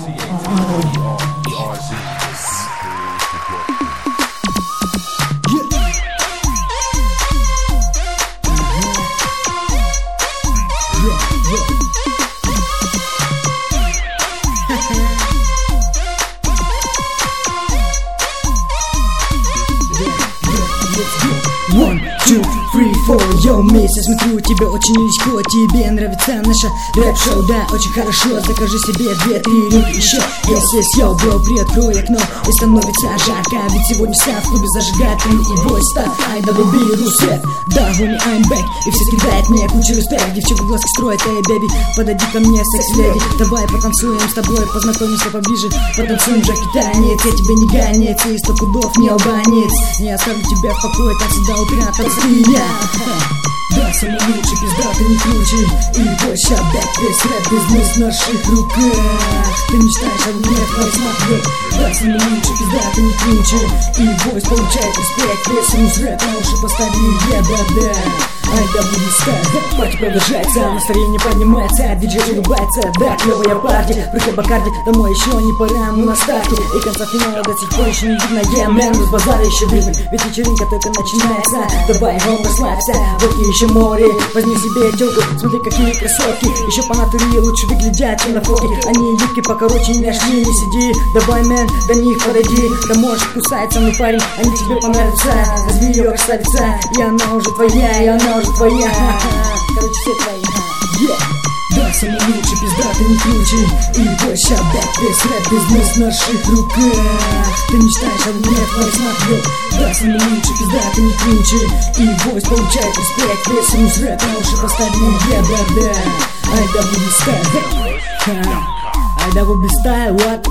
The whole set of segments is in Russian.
One, two, three, four, yo, мисс, я смотрю, тебе очень легко, тебе нравится наша рэп-шоу, да, очень хорошо, закажи себе 2-3 рюмки еще. Yes, yo, бро, приоткрой окно, и становится жарко, ведь сегодня вся в клубе зажигает и бой став, I double B, Русет, да, homie, I'm back, и все скидают мне кучу респект, девчонка глазки строит, эй, бэби, подойди ко мне, секс-леди, давай потанцуем с тобой, познакомимся поближе, потанцуем же китаец, я тебе не ганец, и 100 пудов не албанец, не оставлю тебя в покое, так всегда утра, танцуй я. Да, самый лучший, пизда, ты не круче. И больше бэк, весь рэп-бизнес в наших руках. Ты мечтаешь, а мне твой смотри. Да, самый лучший, пизда, ты не круче. И войс получает респект, весь рус рэп на уши поставили, да-да. Ай, да, будет стать, пати продолжается, настроение поднимается, диджей улыбается, да, клевая парти, прыгай Бакарди, домой еще не пора, мы на старте, и конца финала до сих пор еще не видно, мэн, с базара еще видно, ведь вечеринка только начинается, давай, вон, расслабься, водки еще море, возьми себе тёлку, смотри, какие красотки, еще по натуре лучше выглядят, чем на фотке, они юбки покороче не нашли, не сиди, давай, мэн, до них подойди, да можешь кусать со мной, парень, они тебе понравятся, возьми ее, красавица, и она уже твоя, и она уже твоя, короче, все твои, да, самый лучший, пизда, ты не круче. И больше бэк, весь рэп-бизнес в наших руках. Ты мечтаешь, а мне твой смотрю. Да, самый лучший, пизда, ты не круче. И войс получает респект, весь рус рэп на уши поставили, да-да. Ай, да, буду стайл, ай, да, буду стайл, what?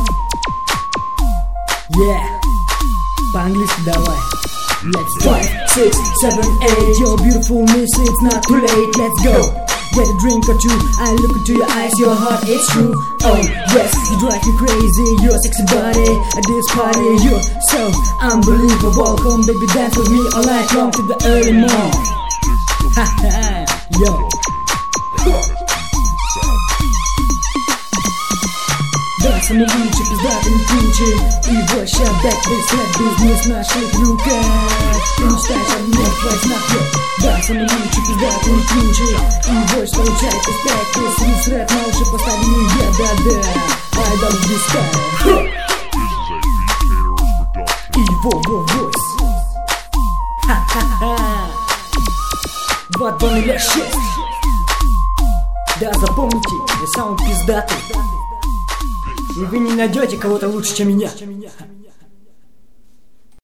Yeah, по-английски давай. Let's 5, 6, 7, 8, yo, beautiful miss, it's not too late, let's go. Get a drink or two, I look into your eyes, your heart, it's true. Oh, yes, you drive me crazy, your sexy body, at this party, you're so unbelievable. Come baby, dance with me all night long to the early morning. Haha, yo. Да, самый лучший, пизда, ты не круче. И больше бэк, весь рэп-бизнес в наших руках. Ты мечтаешь, а мне твой знак, да, самый лучший, пизда, ты не круче. И больше получает респект, весь рус рэп на уши поставили, да-да. Ай, да, буду стайл. И во-во-войс. Ха-ха-ха. 2-2-0-6. Да, запомните, я самый пиздатый. И вы не найдете кого-то лучше, чем меня.